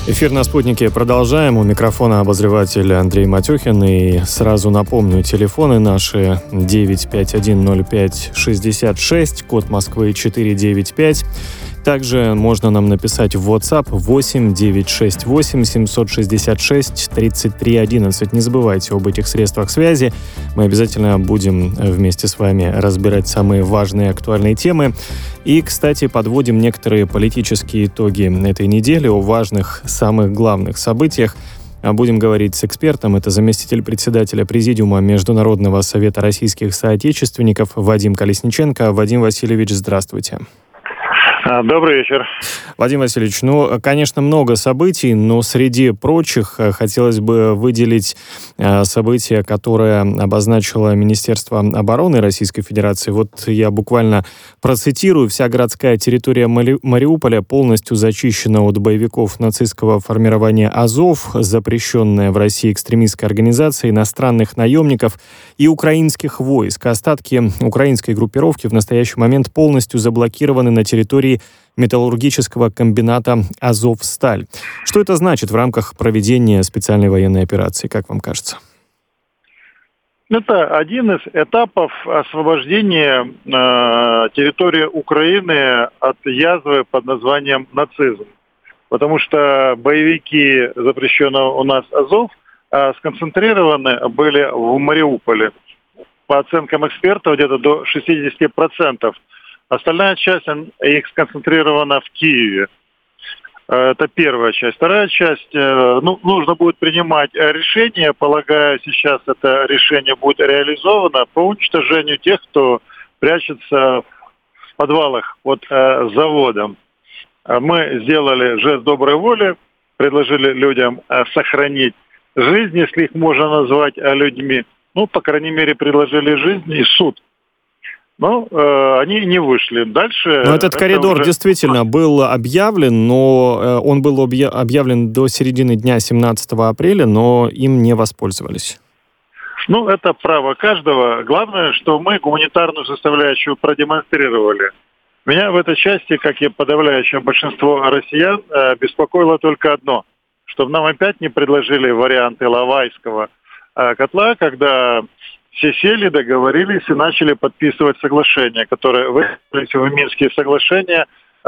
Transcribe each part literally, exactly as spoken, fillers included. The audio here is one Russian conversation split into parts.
Эфир на «Спутнике» продолжаем. У микрофона обозреватель Андрей Матюхин. И сразу напомню, телефоны наши девять пять один ноль пять шестьдесят шесть, код Москвы четыре девять пять. Также можно нам написать в WhatsApp восемь девятьсот шестьдесят восемь семьсот шестьдесят шесть тридцать три одиннадцать. Не забывайте об этих средствах связи. Мы обязательно будем вместе с вами разбирать самые важные актуальные темы. И, кстати, подводим некоторые политические итоги этой недели о важных, самых главных событиях. Будем говорить с экспертом. Это заместитель председателя Президиума Международного совета российских соотечественников Вадим Колесниченко. Вадим Васильевич, здравствуйте. Добрый вечер. Вадим Васильевич, ну, конечно, много событий, но среди прочих хотелось бы выделить событие, которое обозначило Министерство обороны Российской Федерации. Вот я буквально процитирую. Вся городская территория Мари... Мариуполя полностью зачищена от боевиков нацистского формирования «Азов», запрещенная в России экстремистской организацией, иностранных наемников и украинских войск. Остатки украинской группировки в настоящий момент полностью заблокированы на территории металлургического комбината «Азовсталь». Что это значит в рамках проведения специальной военной операции, как вам кажется? Это один из этапов освобождения э, территории Украины от язвы под названием нацизм. Потому что боевики запрещенного у нас «Азов» э, сконцентрированы были в Мариуполе. По оценкам экспертов, где-то до шестьдесят процентов. Остальная часть их сконцентрирована в Киеве. Это первая часть. Вторая часть, ну, нужно будет принимать решение, полагаю, сейчас это решение будет реализовано по уничтожению тех, кто прячется в подвалах под э, заводом. Мы сделали жест доброй воли, предложили людям э, сохранить жизнь, если их можно назвать э, людьми. Ну, по крайней мере, предложили жизнь и суд. Но э, они не вышли. Дальше... Но этот коридор уже... действительно был объявлен, но э, он был объявлен до середины дня семнадцатого апреля, но им не воспользовались. Ну, это право каждого. Главное, что мы гуманитарную составляющую продемонстрировали. Меня в этой части, как и подавляющее большинство россиян, э, беспокоило только одно. Чтобы нам опять не предложили варианты Иловайского э, котла, когда... Все сели, договорились и начали подписывать соглашения, которые выписались в Минские соглашения.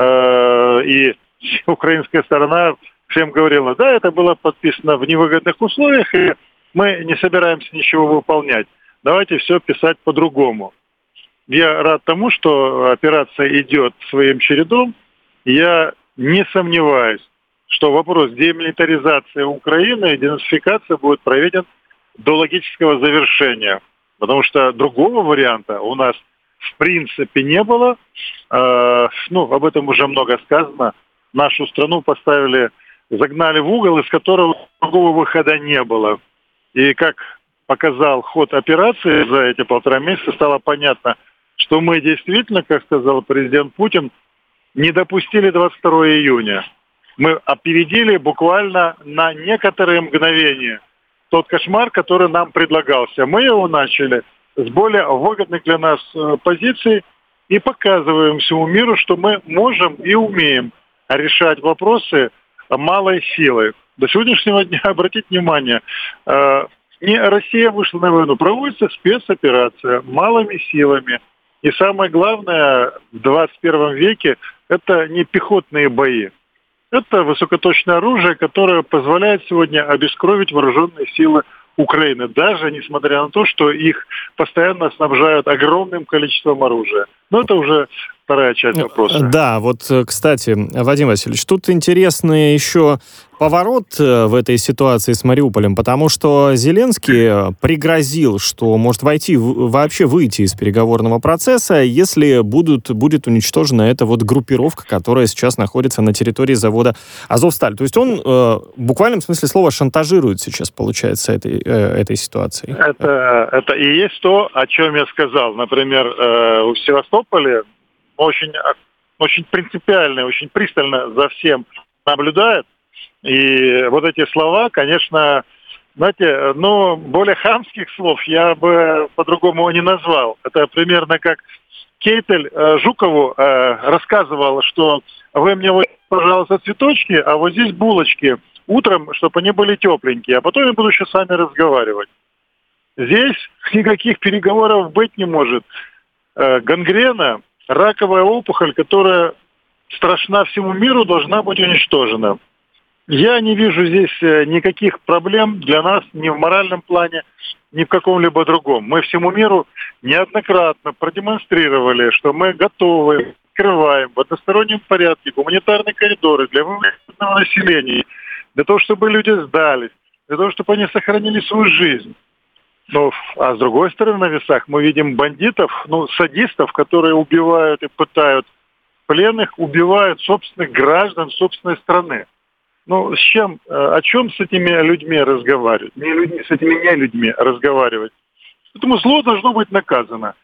Э, и украинская сторона всем говорила, да, это было подписано в невыгодных условиях, и мы не собираемся ничего выполнять. Давайте все писать по-другому. Я рад тому, что операция идет своим чередом. Я не сомневаюсь, что вопрос демилитаризации Украины и денацификации будет проведен до логического завершения. Потому что другого варианта у нас в принципе не было. Э, ну, об этом уже много сказано. Нашу страну поставили, загнали в угол, из которого другого выхода не было. И как показал ход операции за эти полтора месяца, стало понятно, что мы действительно, как сказал президент Путин, не допустили двадцать второго июня. Мы опередили буквально на некоторые мгновения тот кошмар, который нам предлагался. Мы его начали с более выгодных для нас позиций и показываем всему миру, что мы можем и умеем решать вопросы малой силой. До сегодняшнего дня, обратите внимание, не Россия вышла на войну, проводится спецоперация малыми силами. И самое главное в двадцать первом веке это не пехотные бои. Это высокоточное оружие, которое позволяет сегодня обескровить вооруженные силы Украины, даже несмотря на то, что их постоянно снабжают огромным количеством оружия. Но это уже вторая часть вопроса. Да, вот, кстати, Вадим Васильевич, тут интересный еще поворот в этой ситуации с Мариуполем, потому что Зеленский пригрозил, что может войти, вообще выйти из переговорного процесса, если будут, будет уничтожена эта вот группировка, которая сейчас находится на территории завода «Азовсталь». То есть он э, в буквальном смысле слова шантажирует сейчас, получается, этой, э, этой ситуацией. Это, это и есть то, о чем я сказал. Например, э, в Севастополе очень, очень принципиально, очень пристально за всем наблюдает. И вот эти слова, конечно, знаете, ну, более хамских слов я бы по-другому не назвал. Это примерно как Кейтель э, Жукову э, рассказывал, что вы мне вот, пожалуйста, цветочки, а вот здесь булочки утром, чтобы они были тепленькие, а потом я буду еще с вами разговаривать. Здесь никаких переговоров быть не может. Э, гангрена, раковая опухоль, которая страшна всему миру, должна быть уничтожена. Я не вижу здесь никаких проблем для нас ни в моральном плане, ни в каком-либо другом. Мы всему миру неоднократно продемонстрировали, что мы готовы, открываем в одностороннем порядке гуманитарные коридоры для выведенного населения, для того, чтобы люди сдались, для того, чтобы они сохранили свою жизнь. Ну, а с другой стороны, на весах мы видим бандитов, ну, садистов, которые убивают и пытают пленных, убивают собственных граждан собственной страны. Ну, с чем, о чем с этими людьми разговаривать? Не людьми, с этими не людьми разговаривать. Поэтому зло должно быть наказано.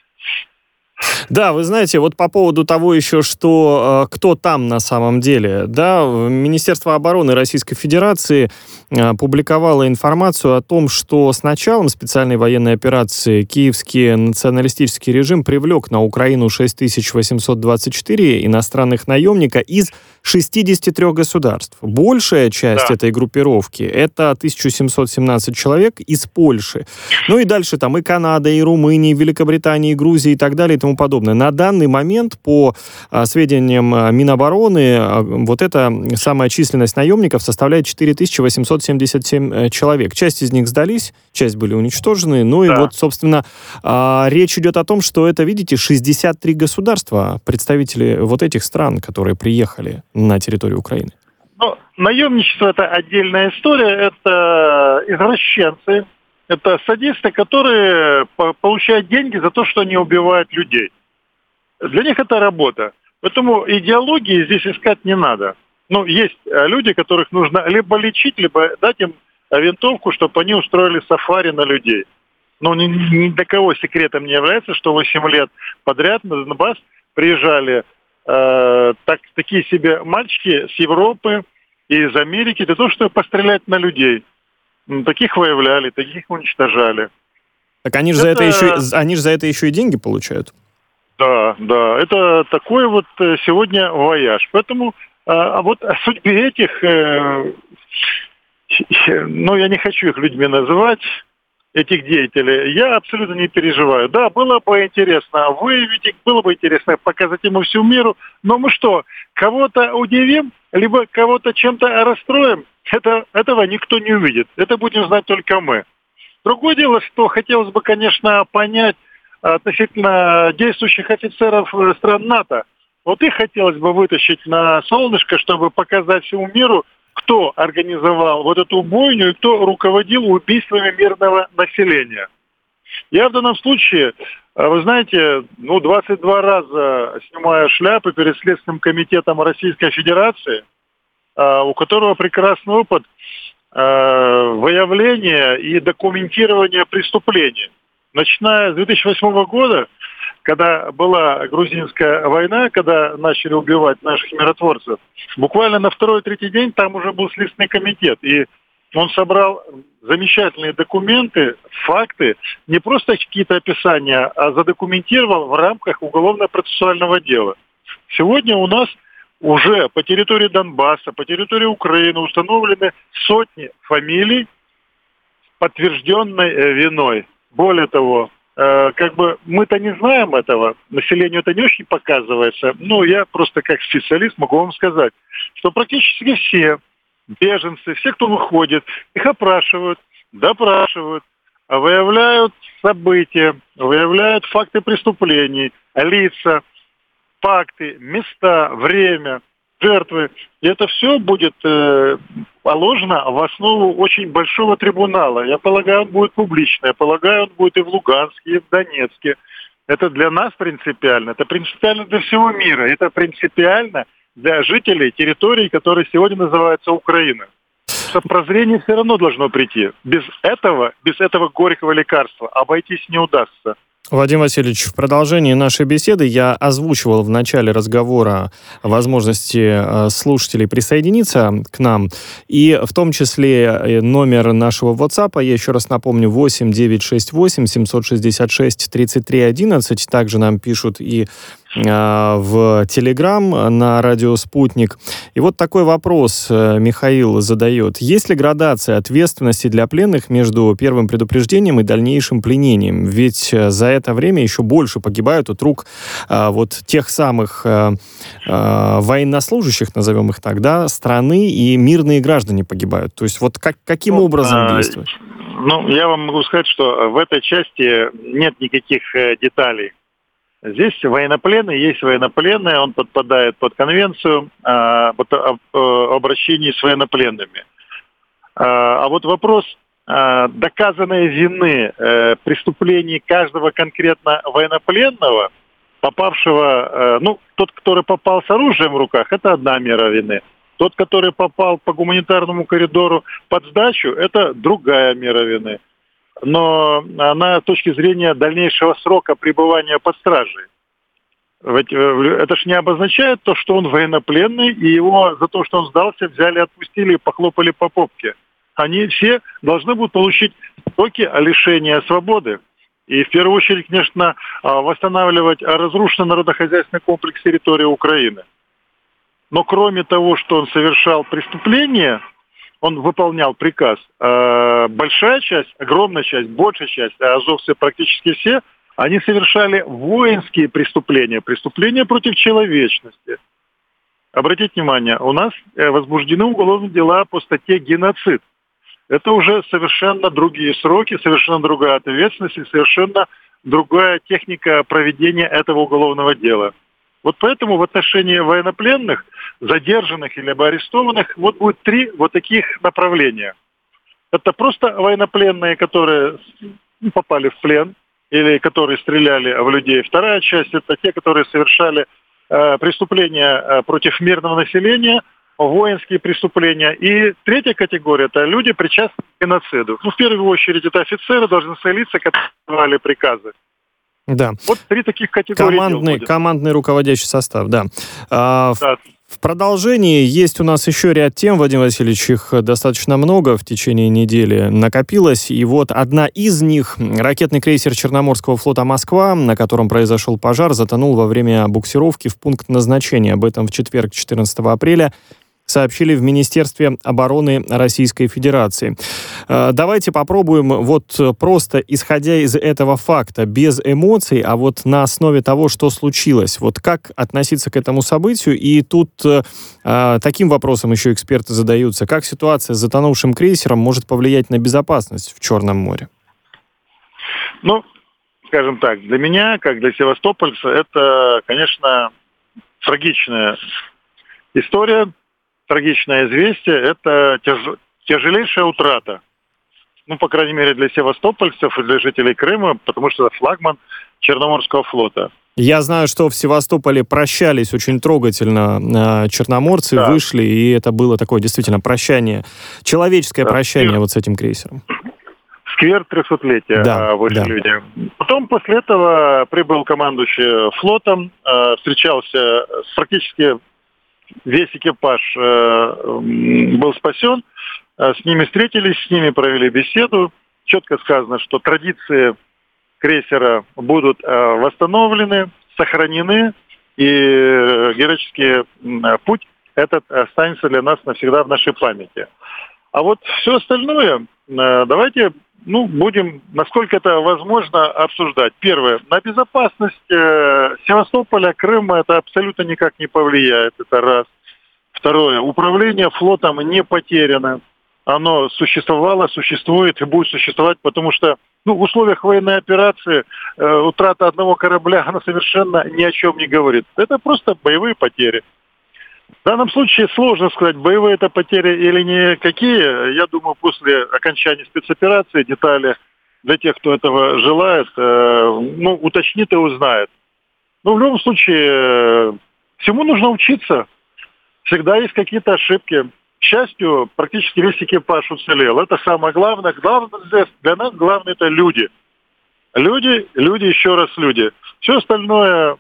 Да, вы знаете, вот по поводу того еще, что э, кто там на самом деле, да, Министерство обороны Российской Федерации э, публиковало информацию о том, что с началом специальной военной операции киевский националистический режим привлек на Украину шесть тысяч восемьсот двадцать четыре иностранных наемника из шестидесяти трёх государств. Большая часть да. этой группировки — это тысяча семьсот семнадцать человек из Польши. Ну и дальше там и Канада, и Румыния, и Великобритания, и Грузия, и так далее, и тому подобное. На данный момент, по а, сведениям а, Минобороны, а, вот эта самая численность наемников составляет четыре тысячи восемьсот семьдесят семь а, человек. Часть из них сдались, часть были уничтожены. Ну да. и вот, собственно, а, речь идет о том, что это, видите, шестьдесят три государства, представители вот этих стран, которые приехали на территорию Украины. Ну, наемничество — это отдельная история, это извращенцы, это садисты, которые получают деньги за то, что они убивают людей. Для них это работа. Поэтому идеологии здесь искать не надо. Ну, есть люди, которых нужно либо лечить, либо дать им винтовку, чтобы они устроили сафари на людей. Но ни, ни для кого секретом не является, что восемь лет подряд на Донбасс приезжали э, так, такие себе мальчики с Европы и из Америки для того, чтобы пострелять на людей. Таких выявляли, таких уничтожали. Так они же это... за это еще, они же за это еще и деньги получают. Да, да. Это такой вот сегодня вояж. Поэтому, а вот о судьбе этих, ну, я не хочу их людьми называть, этих деятелей, я абсолютно не переживаю. Да, было бы интересно выявить их, было бы интересно показать ему всему миру, но мы что, кого-то удивим, либо кого-то чем-то расстроим? Это, этого никто не увидит. Это будем знать только мы. Другое дело, что хотелось бы, конечно, понять относительно действующих офицеров стран НАТО. Вот их хотелось бы вытащить на солнышко, чтобы показать всему миру, кто организовал вот эту бойню и кто руководил убийствами мирного населения. Я в данном случае, вы знаете, ну, двадцать два раза снимаю шляпы перед Следственным комитетом Российской Федерации, у которого прекрасный опыт выявления и документирования преступлений. Начиная с две тысячи восьмого года, когда была грузинская война, когда начали убивать наших миротворцев, буквально на второй-третий день там уже был Следственный комитет. И он собрал замечательные документы, факты, не просто какие-то описания, а задокументировал в рамках уголовно-процессуального дела. Сегодня у нас уже по территории Донбасса, по территории Украины установлены сотни фамилий с подтвержденной виной. Более того, э, как бы мы-то не знаем этого, населению это не очень показывается, но я просто как специалист могу вам сказать, что практически все беженцы, все, кто выходит, их опрашивают, допрашивают, выявляют события, выявляют факты преступлений, лица, факты, места, время, жертвы. И это все будет э, положено в основу очень большого трибунала. Я полагаю, он будет публичный. Я полагаю, он будет и в Луганске, и в Донецке. Это для нас принципиально. Это принципиально для всего мира. Это принципиально для жителей территорий, которые сегодня называются Украина. Что прозрение все равно должно прийти. Без этого, без этого горького лекарства обойтись не удастся. Вадим Васильевич, в продолжении нашей беседы я озвучивал в начале разговора возможности слушателей присоединиться к нам, и в том числе номер нашего WhatsApp, я еще раз напомню, восемь девятьсот шестьдесят восемь семьсот шестьдесят шесть тридцать три одиннадцать, также нам пишут и в Телеграм на радио «Спутник». И вот такой вопрос Михаил задает. Есть ли градация ответственности для пленных между первым предупреждением и дальнейшим пленением? Ведь за это время еще больше погибают от рук вот тех самых военнослужащих, назовем их так, да, страны, и мирные граждане погибают. То есть вот как, каким ну, образом а, действовать? Ну, я вам могу сказать, что в этой части нет никаких э, деталей. Здесь военнопленный, есть военнопленный, он подпадает под конвенцию э, об обращении с военнопленными. А, а вот вопрос э, доказанной вины э, преступлений каждого конкретно военнопленного, попавшего, э, ну, тот, который попал с оружием в руках, это одна мера вины. Тот, который попал по гуманитарному коридору под сдачу, это другая мера вины. Но она с точки зрения дальнейшего срока пребывания под стражей. Это ж не обозначает то, что он военнопленный, и его за то, что он сдался, взяли, отпустили и похлопали по попке. Они все должны будут получить сроки лишения свободы. И в первую очередь, конечно, восстанавливать разрушенный народно-хозяйственный комплекс территории Украины. Но кроме того, что он совершал преступление, он выполнял приказ. Большая часть, огромная часть, большая часть, а азовцы практически все, они совершали воинские преступления, преступления против человечности. Обратите внимание, у нас возбуждены уголовные дела по статье «Геноцид». Это уже совершенно другие сроки, совершенно другая ответственность и совершенно другая техника проведения этого уголовного дела. Вот поэтому в отношении военнопленных, задержанных или арестованных, вот будет три вот таких направления. Это просто военнопленные, которые попали в плен или которые стреляли в людей. Вторая часть – это те, которые совершали э, преступления э, против мирного населения, воинские преступления. И третья категория – это люди, причастные к геноциду. Ну, в первую очередь, это офицеры, должностные лица, которые давали приказы. Да. Вот три таких категории. Командный, командный руководящий состав, да. А, да. В, в продолжении есть у нас еще ряд тем, Вадим Васильевич, их достаточно много в течение недели накопилось. И вот одна из них, ракетный крейсер Черноморского флота «Москва», на котором произошел пожар, затонул во время буксировки в пункт назначения. Об этом в четверг, четырнадцатого апреля, сообщили в Министерстве обороны Российской Федерации. Давайте попробуем вот просто, исходя из этого факта, без эмоций, а вот на основе того, что случилось, вот как относиться к этому событию. И тут э, таким вопросом еще эксперты задаются: как ситуация с затонувшим крейсером может повлиять на безопасность в Черном море? Ну, скажем так, для меня, как для севастопольца, это, конечно, трагичная история. Трагичное известие – это тяж... тяжелейшая утрата. Ну, по крайней мере, для севастопольцев и для жителей Крыма, потому что это флагман Черноморского флота. Я знаю, что в Севастополе прощались очень трогательно черноморцы, да. Вышли, и это было такое действительно прощание, человеческое да. прощание Сквер... вот с этим крейсером. Сквер трехсотлетия да, вышли да. люди. Потом после этого прибыл командующий флотом, встречался с практически... Весь экипаж э, был спасен, э, с ними встретились, с ними провели беседу. Четко сказано, что традиции крейсера будут э, восстановлены, сохранены, и э, героический э, путь этот останется для нас навсегда в нашей памяти. А вот все остальное э, давайте ну, будем, насколько это возможно, обсуждать. Первое. На безопасность э, Севастополя, Крыма это абсолютно никак не повлияет. Это раз. Второе. Управление флотом не потеряно. Оно существовало, существует и будет существовать, потому что ну, в условиях военной операции э, утрата одного корабля, она совершенно ни о чем не говорит. Это просто боевые потери. В данном случае сложно сказать, боевые это потери или не какие. Я думаю, после окончания спецоперации детали для тех, кто этого желает, э, ну, уточнит и узнает. Но в любом случае, э, всему нужно учиться. Всегда есть какие-то ошибки. К счастью, практически весь экипаж уцелел. Это самое главное. Главное для нас главное это люди. Люди, люди, еще раз люди. Все остальное,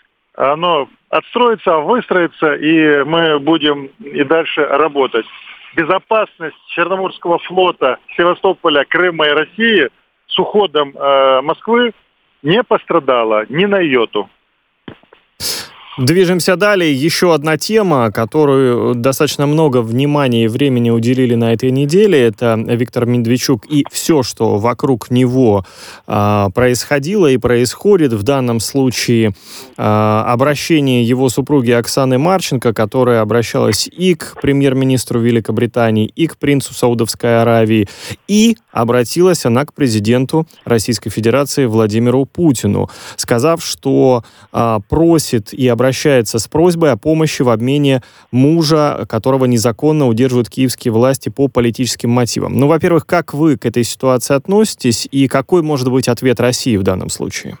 оно отстроится, выстроится, и мы будем и дальше работать. Безопасность Черноморского флота, Севастополя, Крыма и России с уходом э, Москвы не пострадала ни на йоту. Движемся далее. Еще одна тема, которую достаточно много внимания и времени уделили на этой неделе, это Виктор Медведчук и все, что вокруг него э, происходило и происходит. В данном случае э, обращение его супруги Оксаны Марченко, которая обращалась и к премьер-министру Великобритании, и к принцу Саудовской Аравии, и обратилась она к президенту Российской Федерации Владимиру Путину, сказав, что э, просит и обращается обращается с просьбой о помощи в обмене мужа, которого незаконно удерживают киевские власти по политическим мотивам. Ну, во-первых, как вы к этой ситуации относитесь и какой может быть ответ России в данном случае?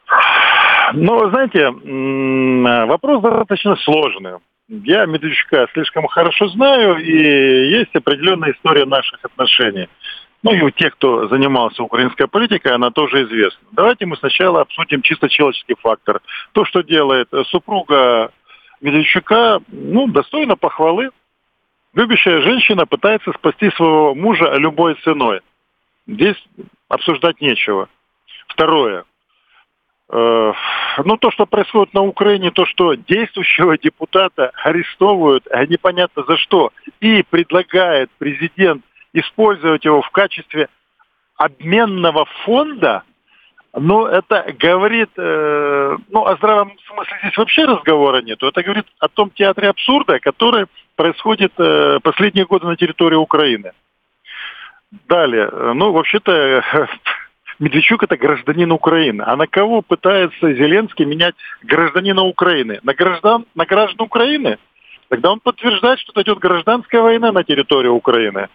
Ну, знаете, вопрос достаточно сложный. Я Медведчука слишком хорошо знаю, и есть определенная история наших отношений. Ну и у тех, кто занимался украинской политикой, она тоже известна. Давайте мы сначала обсудим чисто человеческий фактор. То, что делает супруга Медведчука, ну, достойно похвалы. Любящая женщина пытается спасти своего мужа любой ценой. Здесь обсуждать нечего. Второе. Э, ну, то, что происходит на Украине, то, что действующего депутата арестовывают, а непонятно за что, и предлагает президент использовать его в качестве обменного фонда, ну, это говорит, э, ну, о здравом смысле здесь вообще разговора нету. Это говорит о том театре абсурда, который происходит э, последние годы на территории Украины. Далее, ну, вообще-то, Медведчук – это гражданин Украины. А на кого пытается Зеленский менять гражданина Украины? На граждан, на граждан Украины? Тогда он подтверждает, что идет гражданская война на территории Украины.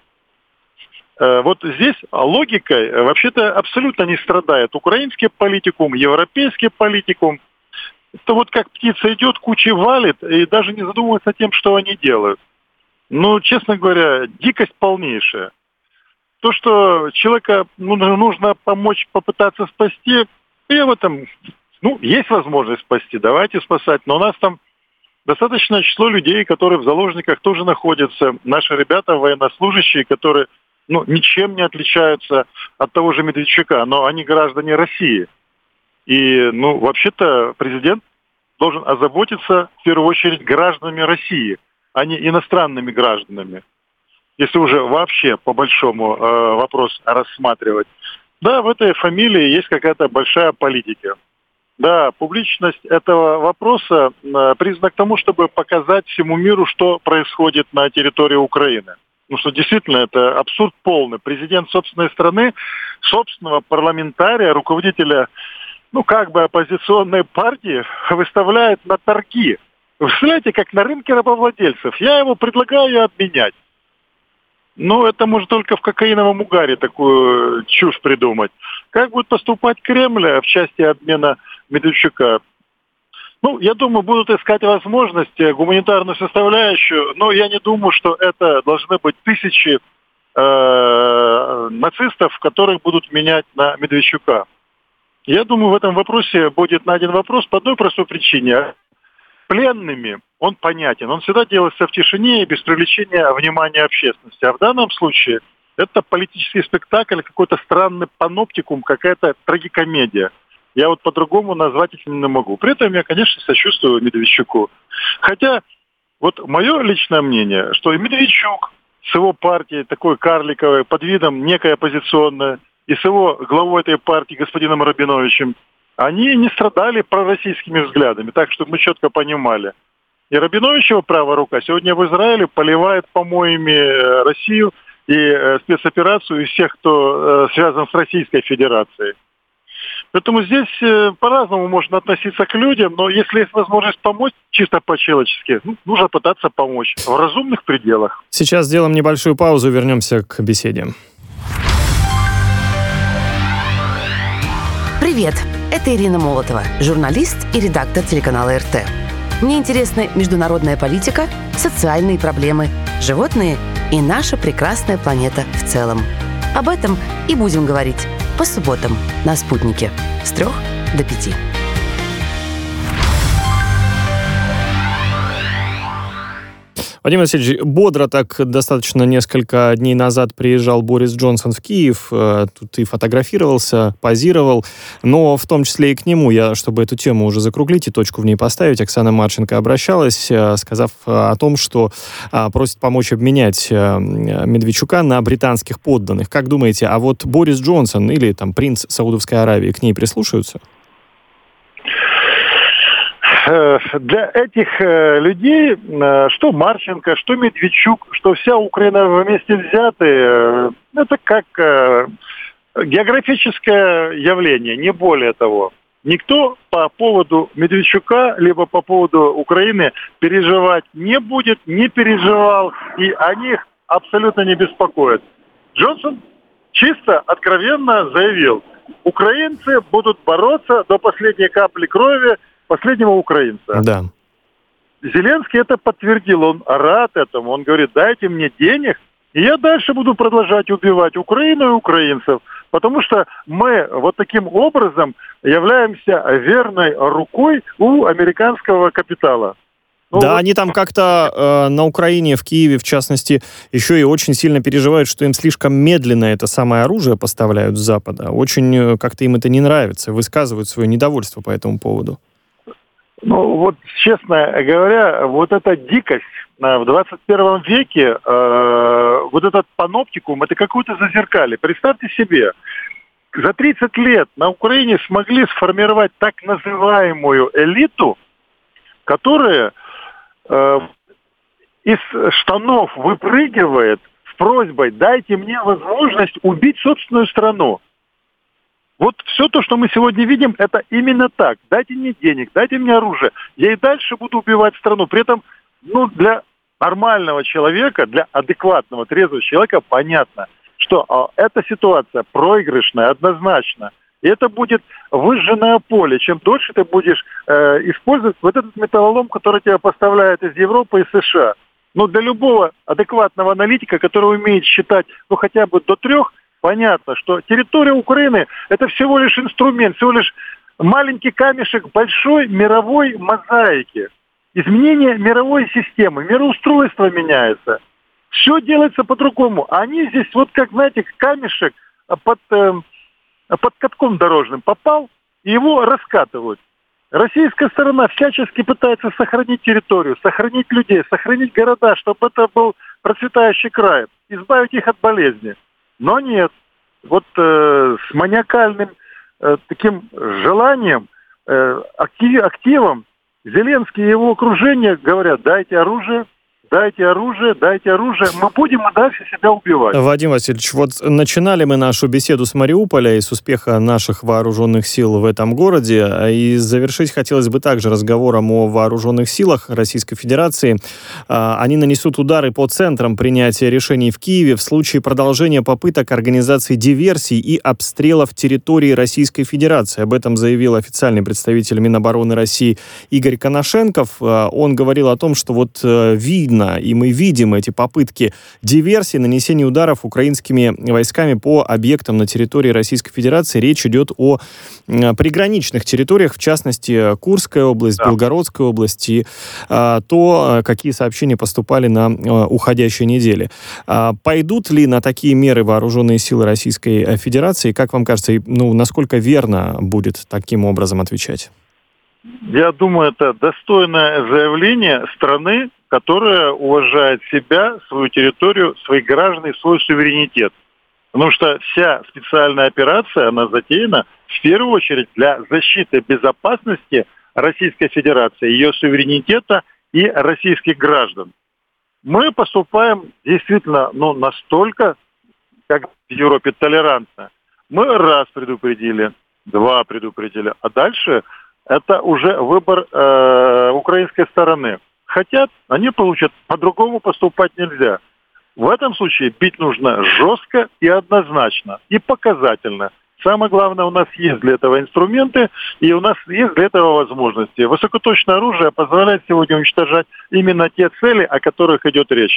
Вот здесь логикой вообще-то абсолютно не страдает украинский политикум, европейский политикум. Это вот как птица идет, кучей валит и даже не задумывается тем, что они делают. Ну, честно говоря, дикость полнейшая. То, что человека ну, нужно помочь, попытаться спасти, и в этом, ну, есть возможность спасти, давайте спасать. Но у нас там достаточное число людей, которые в заложниках тоже находятся. Наши ребята, военнослужащие, которые ну, ничем не отличаются от того же Медведчука, но они граждане России. И, ну, вообще-то президент должен озаботиться в первую очередь гражданами России, а не иностранными гражданами. Если уже вообще по большому э, вопрос рассматривать. Да, в этой фамилии есть какая-то большая политика. Да, публичность этого вопроса э, признак тому, чтобы показать всему миру, что происходит на территории Украины. Ну что действительно это абсурд полный. Президент собственной страны, собственного парламентария, руководителя, ну как бы оппозиционной партии выставляет на торги. Вы представляете, как на рынке рабовладельцев. Я его предлагаю обменять. Ну это может только в кокаиновом угаре такую чушь придумать. Как будет поступать Кремль в части обмена Медведчука? Ну, я думаю, будут искать возможности, гуманитарную составляющую, но я не думаю, что это должны быть тысячи э, нацистов, которых будут менять на Медведчука. Я думаю, в этом вопросе будет найден вопрос по одной простой причине. Пленными он понятен, он всегда делается в тишине и без привлечения внимания общественности. А в данном случае это политический спектакль, какой-то странный паноптикум, какая-то трагикомедия. Я вот по-другому назвать их не могу. При этом я, конечно, сочувствую Медведчуку. Хотя, вот мое личное мнение, что и Медведчук с его партией, такой карликовой, под видом некой оппозиционной, и с его главой этой партии, господином Рабиновичем, они не страдали пророссийскими взглядами, так, чтобы мы четко понимали. И Рабиновичева правая рука сегодня в Израиле поливает помоями Россию и спецоперацию и всех, кто связан с Российской Федерацией. Поэтому здесь э, по-разному можно относиться к людям, но если есть возможность помочь чисто по-человечески, ну, нужно пытаться помочь в разумных пределах. Сейчас сделаем небольшую паузу, вернемся к беседе. Привет, это Ирина Молотова, журналист и редактор телеканала эр тэ. Мне интересны международная политика, социальные проблемы, животные и наша прекрасная планета в целом. Об этом и будем говорить по субботам на «Спутнике» с трех до пяти. Вадим Васильевич, бодро так достаточно несколько дней назад приезжал Борис Джонсон в Киев, тут и фотографировался, позировал, но в том числе и к нему, я, чтобы эту тему уже закруглить и точку в ней поставить, Оксана Марченко обращалась, сказав о том, что просит помочь обменять Медведчука на британских подданных. Как думаете, а вот Борис Джонсон или там принц Саудовской Аравии к ней прислушаются? Для этих людей, что Марченко, что Медведчук, что вся Украина вместе взятые, это как географическое явление, не более того. Никто по поводу Медведчука, либо по поводу Украины переживать не будет, не переживал, и о них абсолютно не беспокоит. Джонсон чисто, откровенно заявил, украинцы будут бороться до последней капли крови последнего украинца. Да. Зеленский это подтвердил, он рад этому, он говорит, дайте мне денег, и я дальше буду продолжать убивать Украину и украинцев, потому что мы вот таким образом являемся верной рукой у американского капитала. Ну, да, вот... они там как-то э, на Украине, в Киеве, в частности, еще и очень сильно переживают, что им слишком медленно это самое оружие поставляют с Запада. Очень как-то им это не нравится, высказывают свое недовольство по этому поводу. Ну, вот, честно говоря, вот эта дикость в двадцать первом веке, э, вот этот паноптикум, это какое-то зазеркалье. Представьте себе, за тридцать лет на Украине смогли сформировать так называемую элиту, которая э, из штанов выпрыгивает с просьбой «дайте мне возможность убить собственную страну». Вот все то, что мы сегодня видим, это именно так. Дайте мне денег, дайте мне оружие. Я и дальше буду убивать страну. При этом, ну, для нормального человека, для адекватного, трезвого человека понятно, что а, эта ситуация проигрышная однозначно. И это будет выжженное поле. Чем дольше ты будешь э, использовать вот этот металлолом, который тебя поставляют из Европы и США. Ну, для любого адекватного аналитика, который умеет считать, ну, хотя бы до трех, понятно, что территория Украины – это всего лишь инструмент, всего лишь маленький камешек большой мировой мозаики. Изменение мировой системы, мироустройство меняется. Все делается по-другому. Они здесь вот как, знаете, камешек под, э, под катком дорожным попал, и его раскатывают. Российская сторона всячески пытается сохранить территорию, сохранить людей, сохранить города, чтобы это был процветающий край, избавить их от болезни. Но нет. Вот э, с маниакальным э, таким желанием, э, актив, активом Зеленский и его окружение говорят, дайте оружие, дайте оружие, дайте оружие, мы будем и дальше себя убивать. Вадим Васильевич, вот начинали мы нашу беседу с Мариуполя и с успеха наших вооруженных сил в этом городе, и завершить хотелось бы также разговором о вооруженных силах Российской Федерации. Они нанесут удары по центрам принятия решений в Киеве в случае продолжения попыток организации диверсий и обстрелов территории Российской Федерации. Об этом заявил официальный представитель Минобороны России Игорь Коношенков. Он говорил о том, что вот видно, и мы видим эти попытки диверсии, нанесения ударов украинскими войсками по объектам на территории Российской Федерации. Речь идет о приграничных территориях, в частности, Курская область, да. Белгородская область, и а, то, какие сообщения поступали на а, уходящей неделе. А, пойдут ли на такие меры вооруженные силы Российской Федерации? Как вам кажется, ну, насколько верно будет таким образом отвечать? Я думаю, это достойное заявление страны, которая уважает себя, свою территорию, своих граждан и свой суверенитет. Потому что вся специальная операция, она затеяна в первую очередь для защиты безопасности Российской Федерации, ее суверенитета и российских граждан. Мы поступаем действительно, ну, настолько, как в Европе, толерантно. Мы раз предупредили, два предупредили, а дальше это уже выбор э, украинской стороны. Хотят, они получат, по-другому поступать нельзя. В этом случае бить нужно жестко и однозначно, и показательно. Самое главное, у нас есть для этого инструменты, и у нас есть для этого возможности. Высокоточное оружие позволяет сегодня уничтожать именно те цели, о которых идет речь.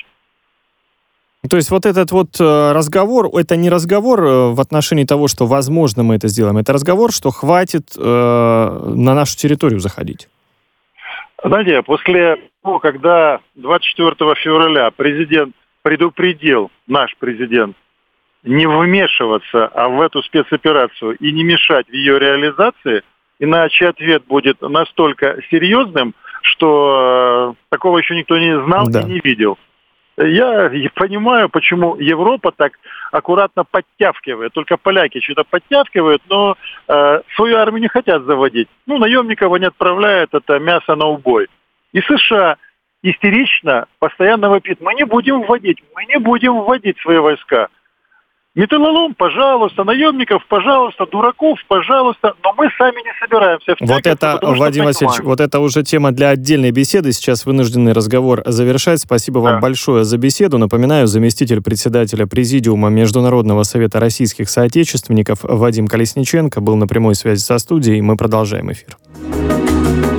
То есть вот этот вот разговор, это не разговор в отношении того, что возможно мы это сделаем, это разговор, что хватит э, на нашу территорию заходить. Знаете, после когда двадцать четвёртого февраля президент предупредил, наш президент, не вмешиваться а в эту спецоперацию и не мешать в ее реализации, иначе ответ будет настолько серьезным, что э, такого еще никто не знал да. и не видел. Я понимаю, почему Европа так аккуратно подтягивает. Только поляки что-то подтягивают, но э, свою армию не хотят заводить. Ну, наемников они отправляют, это мясо на убой. И США истерично постоянно вопит: мы не будем вводить, мы не будем вводить свои войска. Металлолом, пожалуйста, наемников, пожалуйста, дураков, пожалуйста, но мы сами не собираемся втягиваться. Вот это, Владимир Васильевич, вот это уже тема для отдельной беседы. Сейчас вынуждены разговор завершать. Спасибо вам да. большое за беседу. Напоминаю, заместитель председателя Президиума Международного совета российских соотечественников Вадим Колесниченко был на прямой связи со студией. Мы продолжаем эфир.